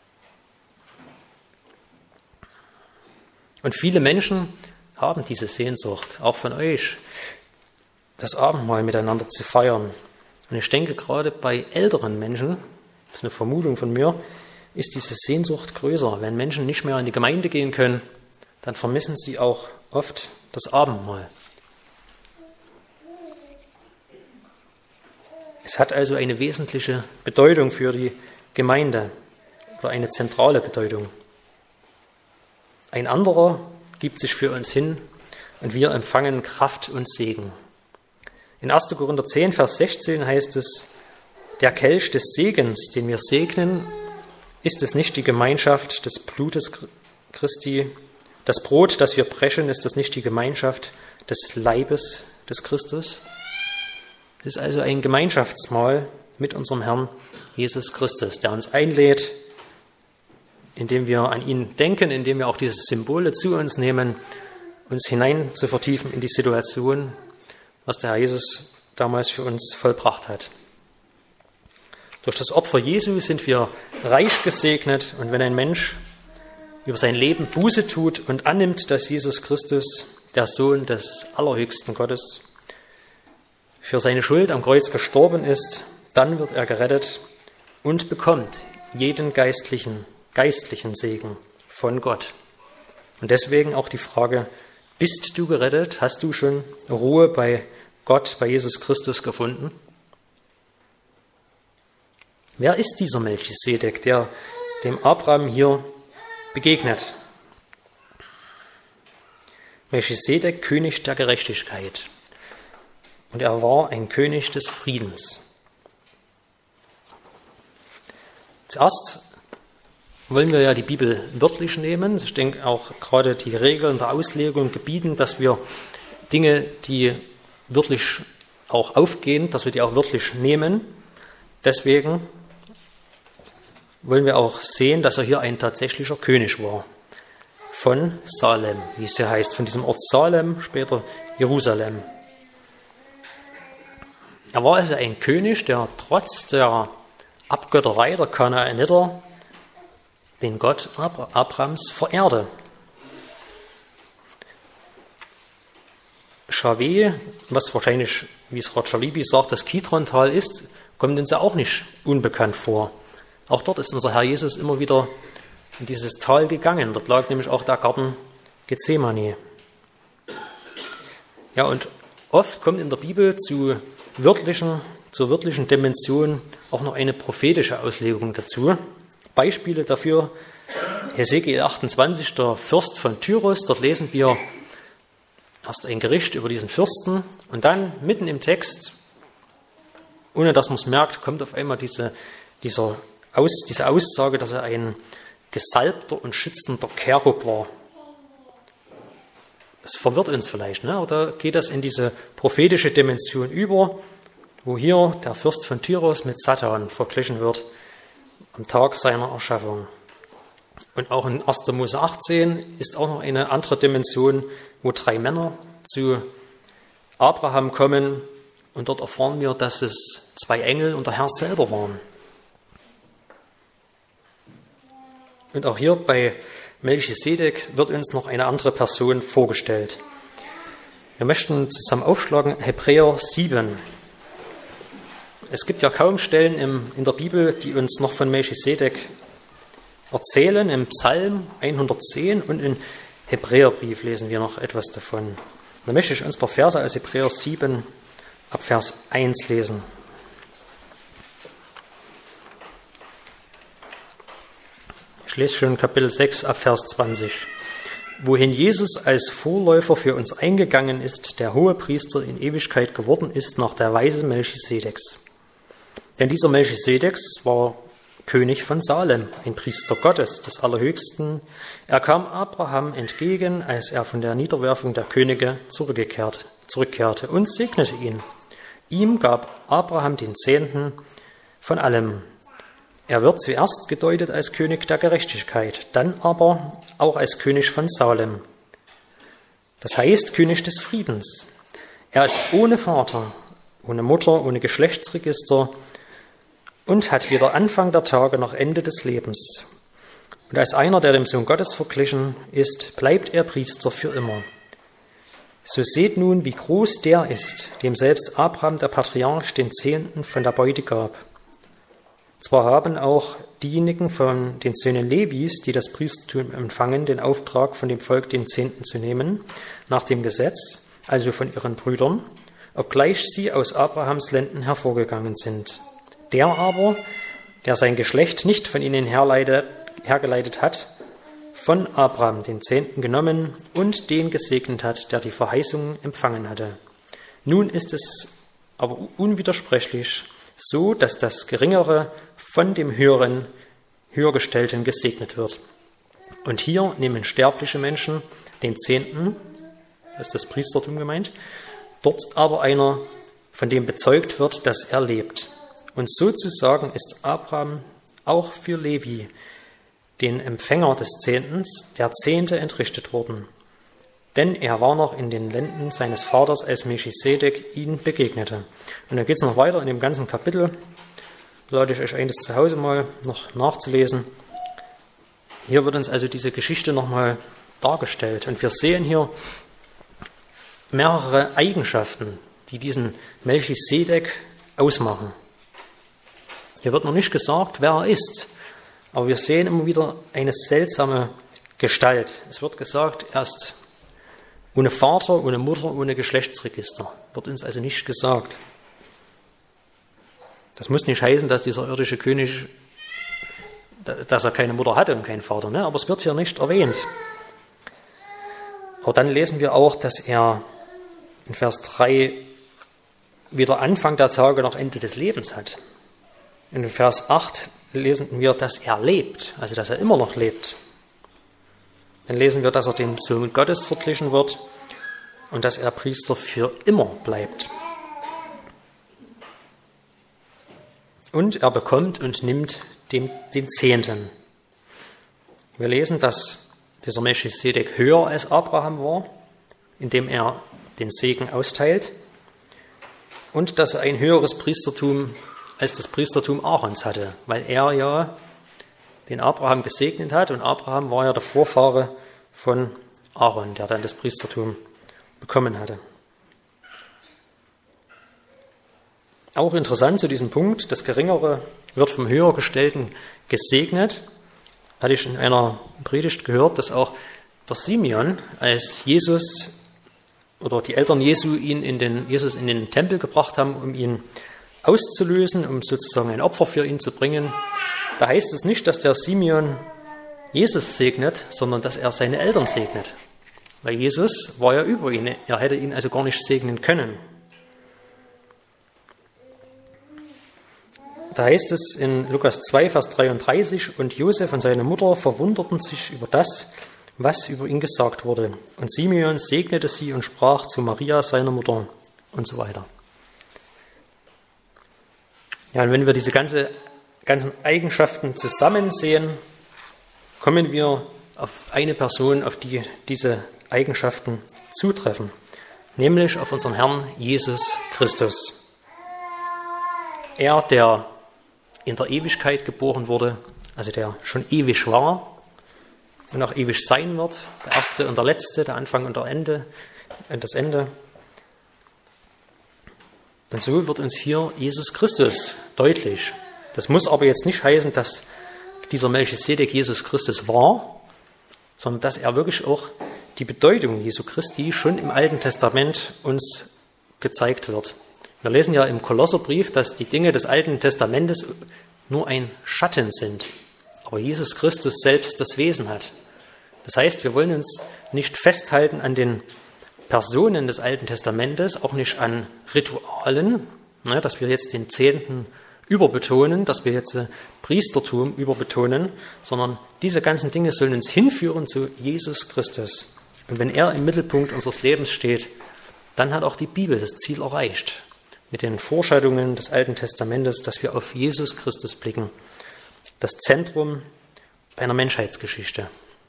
Und viele Menschen haben diese Sehnsucht, auch von euch, das Abendmahl miteinander zu feiern, Und ich denke, gerade bei älteren Menschen, das ist eine Vermutung von mir, ist diese Sehnsucht größer. Wenn Menschen nicht mehr in die Gemeinde gehen können, dann vermissen sie auch oft das Abendmahl. Es hat also eine wesentliche Bedeutung für die Gemeinde oder eine zentrale Bedeutung. Ein anderer gibt sich für uns hin und wir empfangen Kraft und Segen. In erster Korinther zehn, Vers sechzehn heißt es, der Kelch des Segens, den wir segnen, ist es nicht die Gemeinschaft des Blutes Christi. Das Brot, das wir brechen, ist es nicht die Gemeinschaft des Leibes des Christus. Es ist also ein Gemeinschaftsmahl mit unserem Herrn Jesus Christus, der uns einlädt, indem wir an ihn denken, indem wir auch diese Symbole zu uns nehmen, uns hinein zu vertiefen in die Situation, was der Herr Jesus damals für uns vollbracht hat. Durch das Opfer Jesu sind wir reich gesegnet und wenn ein Mensch über sein Leben Buße tut und annimmt, dass Jesus Christus, der Sohn des allerhöchsten Gottes, für seine Schuld am Kreuz gestorben ist, dann wird er gerettet und bekommt jeden geistlichen, geistlichen Segen von Gott. Und deswegen auch die Frage, bist du gerettet? Hast du schon Ruhe bei Gott, bei Jesus Christus gefunden? Wer ist dieser Melchisedek, der dem Abraham hier begegnet? Melchisedek, König der Gerechtigkeit. Und er war ein König des Friedens. Zuerst wollen wir ja die Bibel wörtlich nehmen. Ich denke auch gerade die Regeln der Auslegung gebieten, dass wir Dinge, die wörtlich auch aufgehen, dass wir die auch wörtlich nehmen. Deswegen wollen wir auch sehen, dass er hier ein tatsächlicher König war. Von Salem, wie es hier heißt, von diesem Ort Salem, später Jerusalem. Er war also ein König, der trotz der Abgötterei der Kanaaniter den Gott Abrahams verehrte. Schaweh, was wahrscheinlich, wie es Ratschalibi sagt, das Kidron-Tal ist, kommt uns ja auch nicht unbekannt vor. Auch dort ist unser Herr Jesus immer wieder in dieses Tal gegangen. Dort lag nämlich auch der Garten Gethsemane. Ja, und oft kommt in der Bibel zu wörtlichen, zur wörtlichen Dimension auch noch eine prophetische Auslegung dazu. Beispiele dafür, Hesekiel achtundzwanzig, der Fürst von Tyros, dort lesen wir erst ein Gericht über diesen Fürsten und dann mitten im Text, ohne dass man es merkt, kommt auf einmal diese, dieser Aus, diese Aussage, dass er ein gesalbter und schützender Cherub war. Das verwirrt uns vielleicht, ne? Oder geht das in diese prophetische Dimension über, wo hier der Fürst von Tyros mit Satan verglichen wird am Tag seiner Erschaffung. Und auch in erster Mose achtzehn ist auch noch eine andere Dimension, wo drei Männer zu Abraham kommen und dort erfahren wir, dass es zwei Engel und der Herr selber waren. Und auch hier bei Melchisedek wird uns noch eine andere Person vorgestellt. Wir möchten zusammen aufschlagen Hebräer sieben. Es gibt ja kaum Stellen im, in der Bibel, die uns noch von Melchisedek erzählen. Im Psalm hundertzehn und im Hebräerbrief lesen wir noch etwas davon. Da möchte ich uns ein paar Verse aus Hebräer sieben ab Vers eins lesen. Ich lese schon Kapitel sechs ab Vers zwanzig. Wohin Jesus als Vorläufer für uns eingegangen ist, der Hohepriester in Ewigkeit geworden ist, nach der Weise Melchisedeks. Denn dieser Melchisedeks war König von Salem, ein Priester Gottes, des Allerhöchsten. Er kam Abraham entgegen, als er von der Niederwerfung der Könige zurückgekehrt, zurückkehrte und segnete ihn. Ihm gab Abraham den Zehnten von allem. Er wird zuerst gedeutet als König der Gerechtigkeit, dann aber auch als König von Salem. Das heißt König des Friedens. Er ist ohne Vater, ohne Mutter, ohne Geschlechtsregister und hat weder Anfang der Tage noch Ende des Lebens. Und als einer, der dem Sohn Gottes verglichen ist, bleibt er Priester für immer. So seht nun, wie groß der ist, dem selbst Abraham, der Patriarch, den Zehnten von der Beute gab. Zwar haben auch diejenigen von den Söhnen Levis, die das Priestertum empfangen, den Auftrag, von dem Volk den Zehnten zu nehmen, nach dem Gesetz, also von ihren Brüdern, obgleich sie aus Abrahams Lenden hervorgegangen sind. Der aber, der sein Geschlecht nicht von ihnen herleitet, hergeleitet hat, von Abraham den Zehnten genommen und den gesegnet hat, der die Verheißung empfangen hatte. Nun ist es aber unwidersprechlich so, dass das Geringere von dem Höheren, Höhergestellten gesegnet wird. Und hier nehmen sterbliche Menschen den Zehnten, das ist das Priestertum gemeint, dort aber einer, von dem bezeugt wird, dass er lebt. Und sozusagen ist Abraham auch für Levi, den Empfänger des Zehntens, der Zehnte entrichtet worden. Denn er war noch in den Lenden seines Vaters, als Melchisedek ihn begegnete. Und dann geht es noch weiter in dem ganzen Kapitel. Lade ich euch ein, das zu Hause mal noch nachzulesen. Hier wird uns also diese Geschichte nochmal dargestellt. Und wir sehen hier mehrere Eigenschaften, die diesen Melchisedek ausmachen. Hier wird noch nicht gesagt, wer er ist. Aber wir sehen immer wieder eine seltsame Gestalt. Es wird gesagt, er ist ohne Vater, ohne Mutter, ohne Geschlechtsregister. Wird uns also nicht gesagt. Das muss nicht heißen, dass dieser irdische König, dass er keine Mutter hatte und keinen Vater, ne? Aber es wird hier nicht erwähnt. Aber dann lesen wir auch, dass er in Vers drei weder Anfang der Tage noch Ende des Lebens hat. In Vers acht lesen wir, dass er lebt, also dass er immer noch lebt. Dann lesen wir, dass er dem Sohn Gottes verglichen wird und dass er Priester für immer bleibt. Und er bekommt und nimmt dem, den Zehnten. Wir lesen, dass dieser Melchisedek höher als Abraham war, indem er den Segen austeilt, und dass er ein höheres Priestertum als das Priestertum Aarons hatte, weil er ja den Abraham gesegnet hat, und Abraham war ja der Vorfahre von Aaron, der dann das Priestertum bekommen hatte. Auch interessant zu diesem Punkt, das Geringere wird vom Höhergestellten gesegnet. Hatte ich in einer Predigt gehört, dass auch der Simeon, als Jesus oder die Eltern Jesu ihn in den, Jesus in den Tempel gebracht haben, um ihn auszulösen, um sozusagen ein Opfer für ihn zu bringen, da heißt es nicht, dass der Simeon Jesus segnet, sondern dass er seine Eltern segnet. Weil Jesus war ja über ihn, er hätte ihn also gar nicht segnen können. Da heißt es in Lukas zwei, Vers dreiunddreißig, und Josef und seine Mutter verwunderten sich über das, was über ihn gesagt wurde. Und Simeon segnete sie und sprach zu Maria, seiner Mutter, und so weiter. Ja, und wenn wir diese ganze, ganzen Eigenschaften zusammen sehen, kommen wir auf eine Person, auf die diese Eigenschaften zutreffen, nämlich auf unseren Herrn Jesus Christus. Er, der in der Ewigkeit geboren wurde, also der schon ewig war und auch ewig sein wird, der Erste und der Letzte, der Anfang und der Ende und das Ende. Und so wird uns hier Jesus Christus deutlich. Das muss aber jetzt nicht heißen, dass dieser Melchisedek Jesus Christus war, sondern dass er wirklich auch die Bedeutung Jesu Christi schon im Alten Testament uns gezeigt wird. Wir lesen ja im Kolosserbrief, dass die Dinge des Alten Testamentes nur ein Schatten sind, aber Jesus Christus selbst das Wesen hat. Das heißt, wir wollen uns nicht festhalten an den Personen des Alten Testamentes, auch nicht an Ritualen, ne, dass wir jetzt den Zehnten überbetonen, dass wir jetzt Priestertum überbetonen, sondern diese ganzen Dinge sollen uns hinführen zu Jesus Christus. Und wenn er im Mittelpunkt unseres Lebens steht, dann hat auch die Bibel das Ziel erreicht. Mit den Vorstellungen des Alten Testamentes, dass wir auf Jesus Christus blicken, das Zentrum einer Menschheitsgeschichte.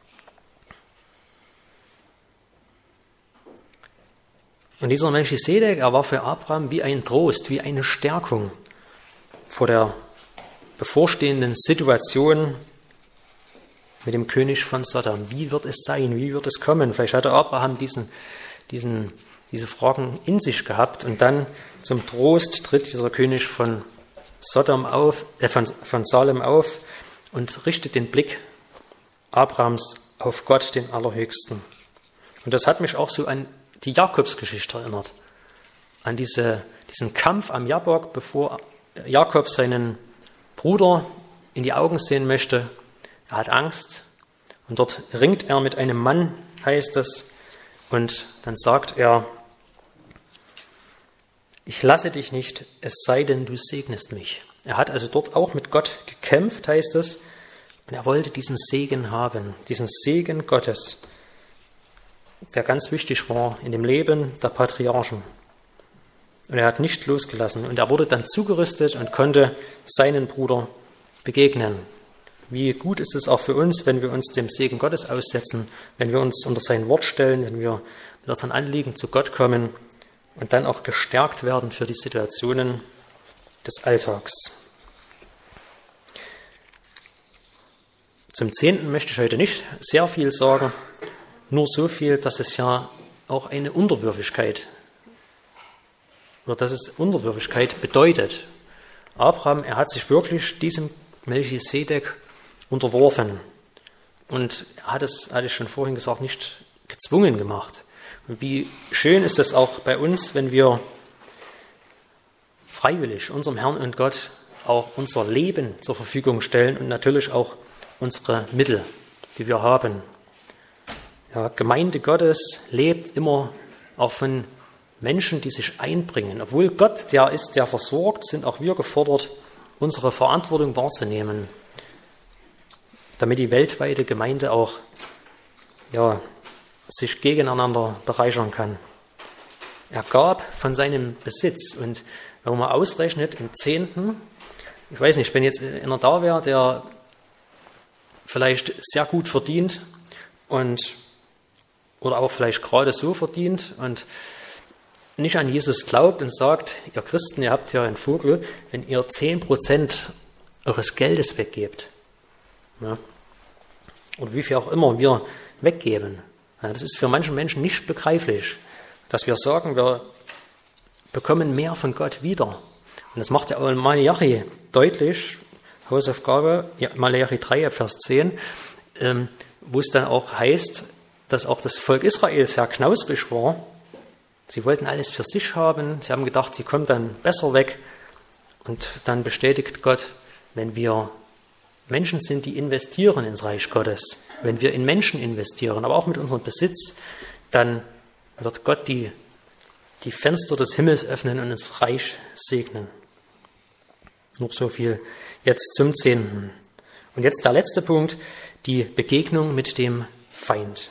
Und dieser Melchisedek, er war für Abraham wie ein Trost, wie eine Stärkung vor der bevorstehenden Situation mit dem König von Sodom. Wie wird es sein? Wie wird es kommen? Vielleicht hatte Abraham diesen, diesen, diese Fragen in sich gehabt. Und dann zum Trost tritt dieser König von Sodom auf, äh, von, von Salem auf und richtet den Blick Abrahams auf Gott, den Allerhöchsten. Und das hat mich auch so an die Jakobsgeschichte erinnert, an diese, diesen Kampf am Jabok, bevor Jakob seinen Bruder in die Augen sehen möchte. Er hat Angst und dort ringt er mit einem Mann, heißt es, und dann sagt er, ich lasse dich nicht, es sei denn, du segnest mich. Er hat also dort auch mit Gott gekämpft, heißt es, und er wollte diesen Segen haben, diesen Segen Gottes, der ganz wichtig war in dem Leben der Patriarchen. Und er hat nicht losgelassen. Und er wurde dann zugerüstet und konnte seinen Bruder begegnen. Wie gut ist es auch für uns, wenn wir uns dem Segen Gottes aussetzen, wenn wir uns unter sein Wort stellen, wenn wir mit unseren Anliegen zu Gott kommen und dann auch gestärkt werden für die Situationen des Alltags. Zum Zehnten möchte ich heute nicht sehr viel sagen, nur so viel, dass es ja auch eine Unterwürfigkeit, oder dass es Unterwürfigkeit bedeutet. Abraham, er hat sich wirklich diesem Melchisedek unterworfen. Und er hat es, hatte ich schon vorhin gesagt, nicht gezwungen gemacht. Und wie schön ist es auch bei uns, wenn wir freiwillig unserem Herrn und Gott auch unser Leben zur Verfügung stellen und natürlich auch unsere Mittel, die wir haben. Ja, Gemeinde Gottes lebt immer auch von Menschen, die sich einbringen. Obwohl Gott der ist, der versorgt, sind auch wir gefordert, unsere Verantwortung wahrzunehmen, damit die weltweite Gemeinde auch ja, sich gegeneinander bereichern kann. Er gab von seinem Besitz. Und wenn man mal ausrechnet, im Zehnten, ich weiß nicht, wenn jetzt einer da wäre, der vielleicht sehr gut verdient und oder auch vielleicht gerade so verdient und nicht an Jesus glaubt und sagt, ihr Christen, ihr habt ja einen Vogel, wenn ihr zehn Prozent eures Geldes weggebt, ja, oder wie viel auch immer wir weggeben, ja, das ist für manche Menschen nicht begreiflich, dass wir sagen, wir bekommen mehr von Gott wieder. Und das macht ja auch Malachi deutlich, Hausaufgabe, ja, Malachi drei, Vers zehn, ähm, wo es dann auch heißt, dass auch das Volk Israel sehr knausrig war. Sie wollten alles für sich haben. Sie haben gedacht, sie kommen dann besser weg. Und dann bestätigt Gott, wenn wir Menschen sind, die investieren ins Reich Gottes, wenn wir in Menschen investieren, aber auch mit unserem Besitz, dann wird Gott die, die Fenster des Himmels öffnen und uns reich segnen. Noch so viel jetzt zum Zehnten. Und jetzt der letzte Punkt, die Begegnung mit dem Feind.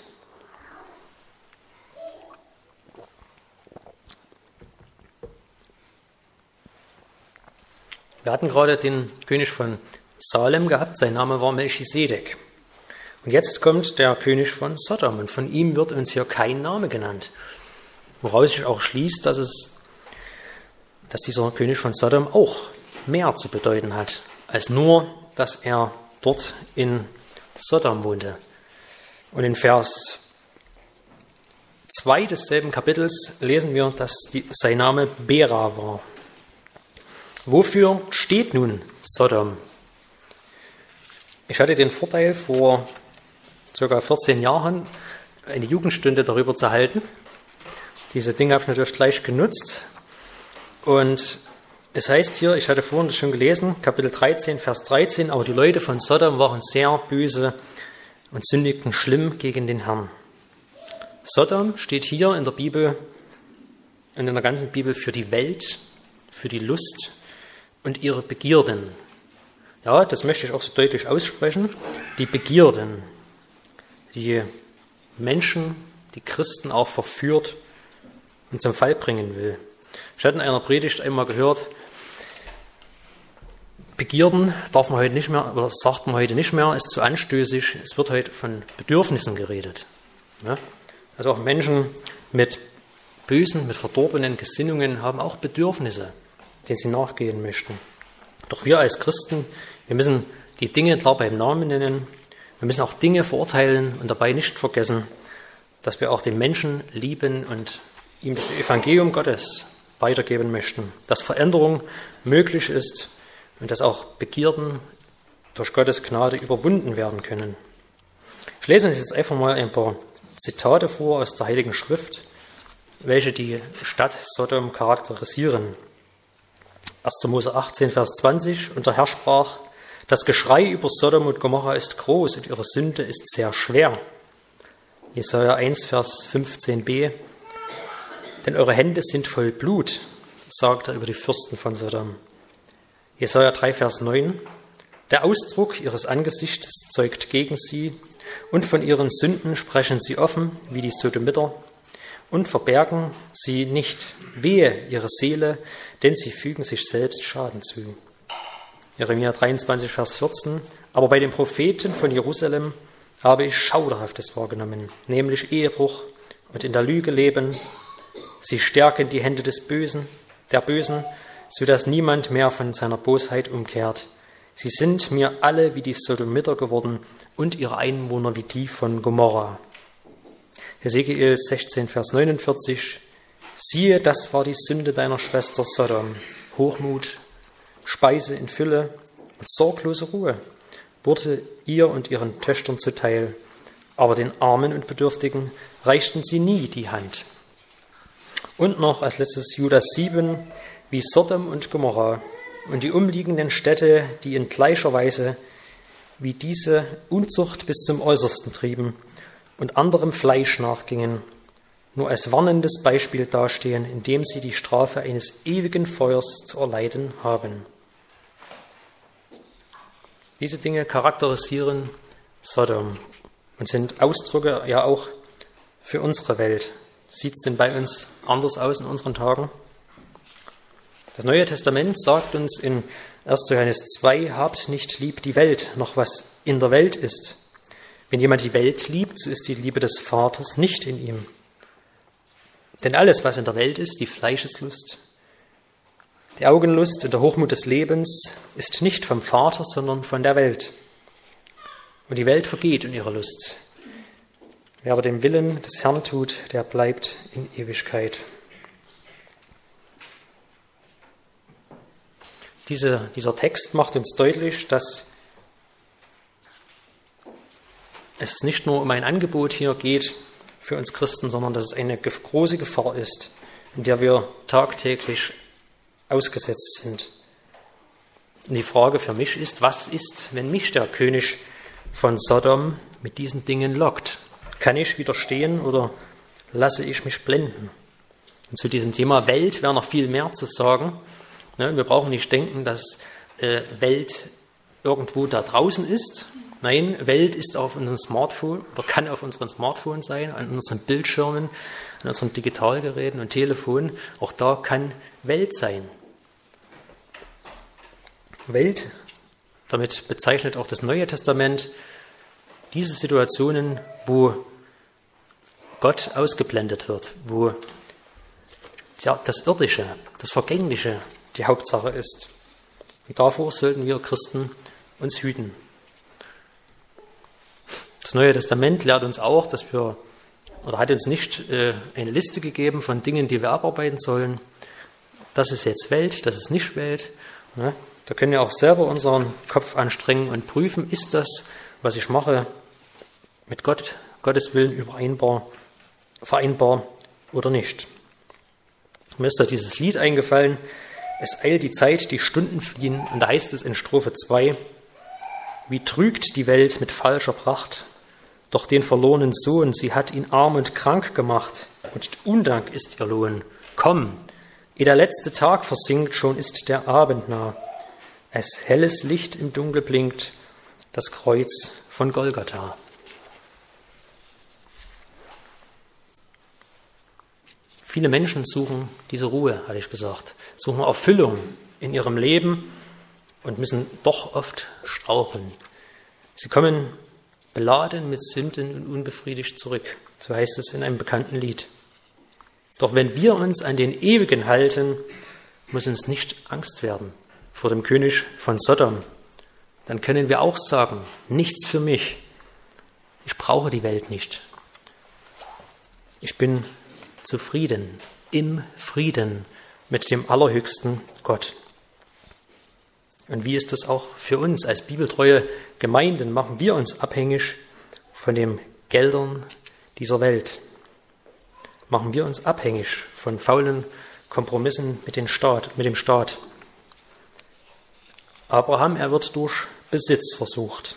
Wir hatten gerade den König von Salem gehabt, sein Name war Melchisedek. Und jetzt kommt der König von Sodom und von ihm wird uns hier kein Name genannt. Woraus sich auch schließt, dass, es, dass dieser König von Sodom auch mehr zu bedeuten hat, als nur, dass er dort in Sodom wohnte. Und in Vers zwei desselben Kapitels lesen wir, dass die, sein Name Bera war. Wofür steht nun Sodom? Ich hatte den Vorteil, vor ca. vierzehn Jahren eine Jugendstunde darüber zu halten. Diese Dinge habe ich natürlich gleich genutzt. Und es heißt hier, ich hatte vorhin das schon gelesen, Kapitel dreizehn, Vers dreizehn, aber die Leute von Sodom waren sehr böse und sündigten schlimm gegen den Herrn. Sodom steht hier in der Bibel und in der ganzen Bibel für die Welt, für die Lust und ihre Begierden. Ja, das möchte ich auch so deutlich aussprechen. Die Begierden, die Menschen, die Christen auch verführt und zum Fall bringen will. Ich hatte in einer Predigt einmal gehört, Begierden darf man heute nicht mehr, oder sagt man heute nicht mehr, ist zu anstößig. Es wird heute von Bedürfnissen geredet. Ja? Also auch Menschen mit bösen, mit verdorbenen Gesinnungen haben auch Bedürfnisse, denen sie nachgehen möchten. Doch wir als Christen, wir müssen die Dinge klar beim Namen nennen. Wir müssen auch Dinge verurteilen und dabei nicht vergessen, dass wir auch den Menschen lieben und ihm das Evangelium Gottes weitergeben möchten, dass Veränderung möglich ist und dass auch Begierden durch Gottes Gnade überwunden werden können. Ich lese uns jetzt einfach mal ein paar Zitate vor aus der Heiligen Schrift, welche die Stadt Sodom charakterisieren. erster Mose achtzehn, Vers zwanzig, und der Herr sprach: Das Geschrei über Sodom und Gomorra ist groß und ihre Sünde ist sehr schwer. Jesaja eins, Vers fünfzehn b, denn eure Hände sind voll Blut, sagt er über die Fürsten von Sodom. Jesaja drei, Vers neun, der Ausdruck ihres Angesichtes zeugt gegen sie, und von ihren Sünden sprechen sie offen, wie die Sodomiter, und verbergen sie nicht. Wehe ihre Seele, denn sie fügen sich selbst Schaden zu. Jeremia dreiundzwanzig, Vers vierzehn, aber bei den Propheten von Jerusalem habe ich Schauderhaftes wahrgenommen, nämlich Ehebruch und in der Lüge leben. Sie stärken die Hände des Bösen, der Bösen, sodass niemand mehr von seiner Bosheit umkehrt. Sie sind mir alle wie die Sodomiter geworden und ihre Einwohner wie die von Gomorra. Hesekiel sechzehn, Vers neunundvierzig, siehe, das war die Sünde deiner Schwester Sodom, Hochmut, Speise in Fülle und sorglose Ruhe wurde ihr und ihren Töchtern zuteil, aber den Armen und Bedürftigen reichten sie nie die Hand. Und noch als letztes Judas sieben, wie Sodom und Gomorra und die umliegenden Städte, die in gleicher Weise wie diese Unzucht bis zum Äußersten trieben und anderem Fleisch nachgingen, nur als warnendes Beispiel dastehen, indem sie die Strafe eines ewigen Feuers zu erleiden haben. Diese Dinge charakterisieren Sodom und sind Ausdrücke ja auch für unsere Welt. Sieht es denn bei uns anders aus in unseren Tagen? Das Neue Testament sagt uns in erster Johannes zwei, habt nicht lieb die Welt, noch was in der Welt ist. Wenn jemand die Welt liebt, so ist die Liebe des Vaters nicht in ihm. Denn alles, was in der Welt ist, die Fleischeslust, die Augenlust und der Hochmut des Lebens, ist nicht vom Vater, sondern von der Welt. Und die Welt vergeht in ihrer Lust. Wer aber den Willen des Herrn tut, der bleibt in Ewigkeit. Diese, dieser Text macht uns deutlich, dass es nicht nur um ein Angebot hier geht für uns Christen, sondern dass es eine große Gefahr ist, in der wir tagtäglich ausgesetzt sind. Und die Frage für mich ist, was ist, wenn mich der König von Sodom mit diesen Dingen lockt? Kann ich widerstehen oder lasse ich mich blenden? Und zu diesem Thema Welt wäre noch viel mehr zu sagen. Wir brauchen nicht denken, dass Welt irgendwo da draußen ist. Nein, Welt ist auf unserem Smartphone oder kann auf unserem Smartphone sein, an unseren Bildschirmen, an unseren Digitalgeräten und Telefonen. Auch da kann Welt sein. Welt, damit bezeichnet auch das Neue Testament diese Situationen, wo Gott ausgeblendet wird, wo ja, das Irdische, das Vergängliche die Hauptsache ist. Und davor sollten wir Christen uns hüten. Das Neue Testament lehrt uns auch, dass wir, oder hat uns nicht äh, eine Liste gegeben von Dingen, die wir abarbeiten sollen. Das ist jetzt Welt, das ist nicht Welt. Ne? Da können wir auch selber unseren Kopf anstrengen und prüfen, ist das, was ich mache, mit Gott, Gottes Willen übereinbar, vereinbar oder nicht. Mir ist da dieses Lied eingefallen, es eilt die Zeit, die Stunden fliehen, und da heißt es in Strophe zwei, wie trügt die Welt mit falscher Pracht, doch den verlorenen Sohn, sie hat ihn arm und krank gemacht, und Undank ist ihr Lohn. Komm, ehe der letzte Tag versinkt, schon ist der Abend nah, als helles Licht im Dunkel blinkt, das Kreuz von Golgatha. Viele Menschen suchen diese Ruhe, hatte ich gesagt, suchen Erfüllung in ihrem Leben und müssen doch oft straucheln. Sie kommen beladen mit Sünden und unbefriedigt zurück, so heißt es in einem bekannten Lied. Doch wenn wir uns an den Ewigen halten, muss uns nicht Angst werden vor dem König von Sodom. Dann können wir auch sagen, nichts für mich, ich brauche die Welt nicht. Ich bin zufrieden, im Frieden mit dem allerhöchsten Gott. Und wie ist das auch für uns als bibeltreue Gemeinden? Machen wir uns abhängig von den Geldern dieser Welt? Machen wir uns abhängig von faulen Kompromissen mit dem Staat, mit dem Staat? Abraham, er wird durch Besitz versucht.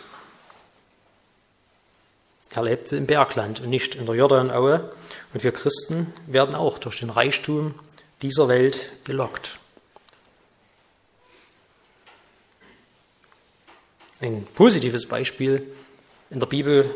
Er lebte im Bergland und nicht in der Jordanaue. Und wir Christen werden auch durch den Reichtum dieser Welt gelockt. Ein positives Beispiel in der Bibel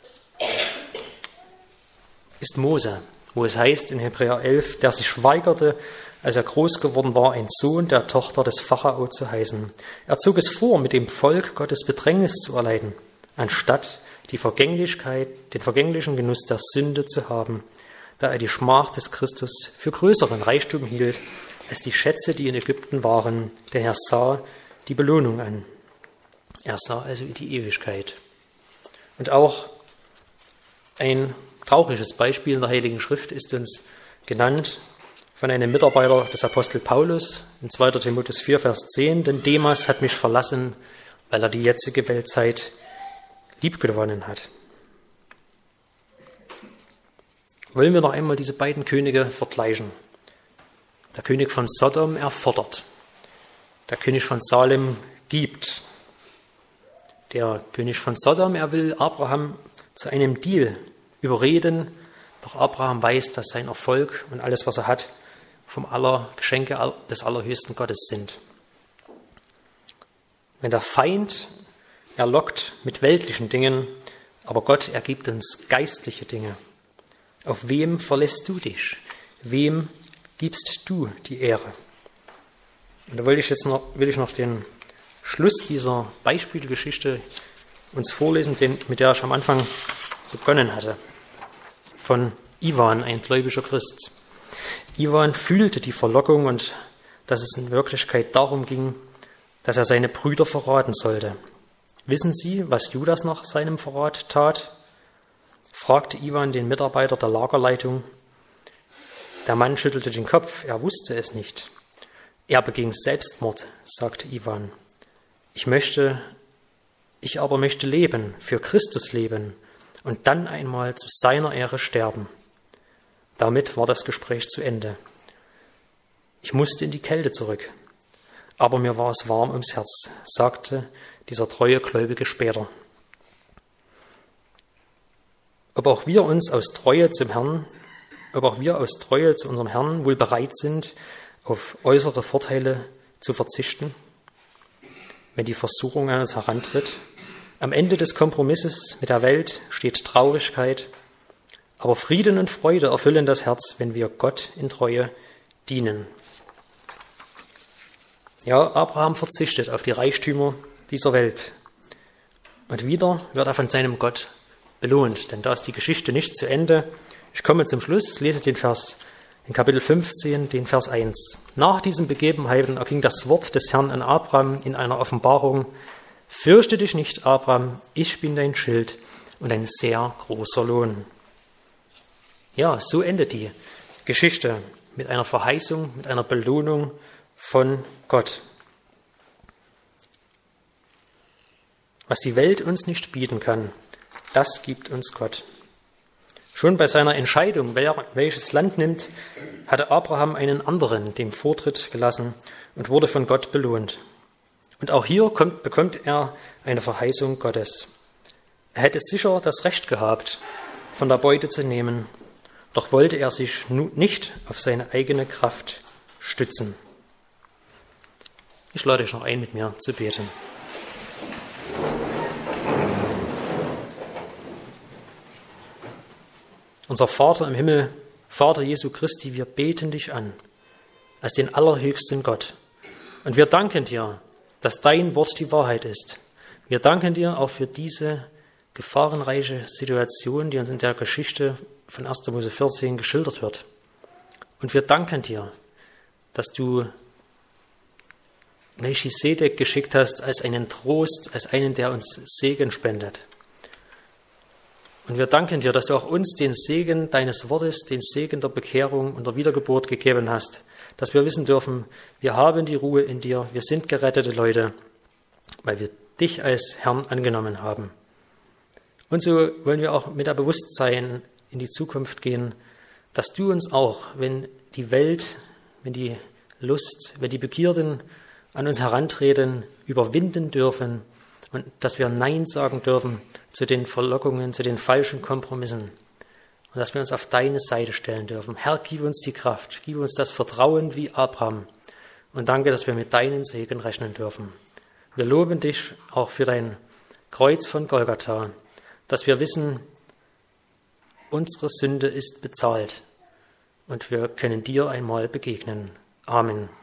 ist Mose, wo es heißt in Hebräer elf, der sich weigerte, als er groß geworden war, ein Sohn der Tochter des Pharao zu heißen. Er zog es vor, mit dem Volk Gottes Bedrängnis zu erleiden, anstatt die Vergänglichkeit, den vergänglichen Genuss der Sünde zu haben, da er die Schmach des Christus für größeren Reichtum hielt, als die Schätze, die in Ägypten waren, denn er sah die Belohnung an. Er sah also in die Ewigkeit. Und auch ein trauriges Beispiel in der Heiligen Schrift ist uns genannt von einem Mitarbeiter des Apostel Paulus in zweiter Timotheus vier, Vers zehn, denn Demas hat mich verlassen, weil er die jetzige Weltzeit liebgewonnen hat. Wollen wir noch einmal diese beiden Könige vergleichen. Der König von Sodom, er fordert. Der König von Salem gibt. Der König von Sodom, er will Abraham zu einem Deal überreden, doch Abraham weiß, dass sein Erfolg und alles, was er hat, vom aller Geschenke des allerhöchsten Gottes sind. Wenn der Feind, er lockt mit weltlichen Dingen, aber Gott, er gibt uns geistliche Dinge. Auf wem verlässt du dich? Wem gibst du die Ehre? Und da will ich jetzt noch, will ich noch den Schluss dieser Beispielgeschichte uns vorlesen, den, mit der ich am Anfang begonnen hatte. Von Iwan, ein gläubiger Christ. Iwan fühlte die Verlockung und dass es in Wirklichkeit darum ging, dass er seine Brüder verraten sollte. Wissen Sie, was Judas nach seinem Verrat tat? Fragte Iwan den Mitarbeiter der Lagerleitung. Der Mann schüttelte den Kopf, er wusste es nicht. Er beging Selbstmord, sagte Iwan. Ich möchte, ich aber möchte leben, für Christus leben und dann einmal zu seiner Ehre sterben. Damit war das Gespräch zu Ende. Ich musste in die Kälte zurück, aber mir war es warm ums Herz, sagte dieser treue Gläubige später. Ob auch wir uns aus Treue zum Herrn, ob auch wir aus Treue zu unserem Herrn wohl bereit sind, auf äußere Vorteile zu verzichten, wenn die Versuchung an uns herantritt. Am Ende des Kompromisses mit der Welt steht Traurigkeit, aber Frieden und Freude erfüllen das Herz, wenn wir Gott in Treue dienen. Ja, Abraham verzichtet auf die Reichtümer dieser Welt. Und wieder wird er von seinem Gott belohnt, denn da ist die Geschichte nicht zu Ende. Ich komme zum Schluss, lese den Vers in Kapitel fünfzehn, den Vers eins. Nach diesen Begebenheiten erging das Wort des Herrn an Abraham in einer Offenbarung: Fürchte dich nicht, Abraham, ich bin dein Schild und ein sehr großer Lohn. Ja, so endet die Geschichte mit einer Verheißung, mit einer Belohnung von Gott. Was die Welt uns nicht bieten kann, das gibt uns Gott. Schon bei seiner Entscheidung, wer welches Land nimmt, hatte Abraham einen anderen dem Vortritt gelassen und wurde von Gott belohnt. Und auch hier kommt, bekommt er eine Verheißung Gottes. Er hätte sicher das Recht gehabt, von der Beute zu nehmen, doch wollte er sich nicht auf seine eigene Kraft stützen. Ich lade euch noch ein, mit mir zu beten. Unser Vater im Himmel, Vater Jesu Christi, wir beten dich an als den allerhöchsten Gott. Und wir danken dir, dass dein Wort die Wahrheit ist. Wir danken dir auch für diese gefahrenreiche Situation, die uns in der Geschichte von erster Mose vierzehn geschildert wird. Und wir danken dir, dass du Melchisedek geschickt hast als einen Trost, als einen, der uns Segen spendet. Und wir danken dir, dass du auch uns den Segen deines Wortes, den Segen der Bekehrung und der Wiedergeburt gegeben hast, dass wir wissen dürfen, wir haben die Ruhe in dir, wir sind gerettete Leute, weil wir dich als Herrn angenommen haben. Und so wollen wir auch mit der Bewusstsein in die Zukunft gehen, dass du uns auch, wenn die Welt, wenn die Lust, wenn die Begierden an uns herantreten, überwinden dürfen und dass wir Nein sagen dürfen zu den Verlockungen, zu den falschen Kompromissen und dass wir uns auf deine Seite stellen dürfen. Herr, gib uns die Kraft, gib uns das Vertrauen wie Abraham und danke, dass wir mit deinen Segen rechnen dürfen. Wir loben dich auch für dein Kreuz von Golgatha, dass wir wissen, unsere Sünde ist bezahlt und wir können dir einmal begegnen. Amen.